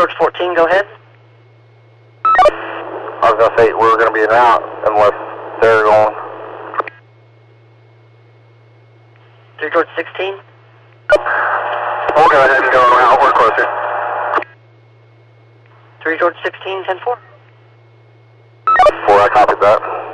George 14, go ahead. I was going to say we're going to be in and out unless they're going. 3 George 16. We'll go ahead and go around. We're closer. 3 George 16, 10-4. 4, I copied that.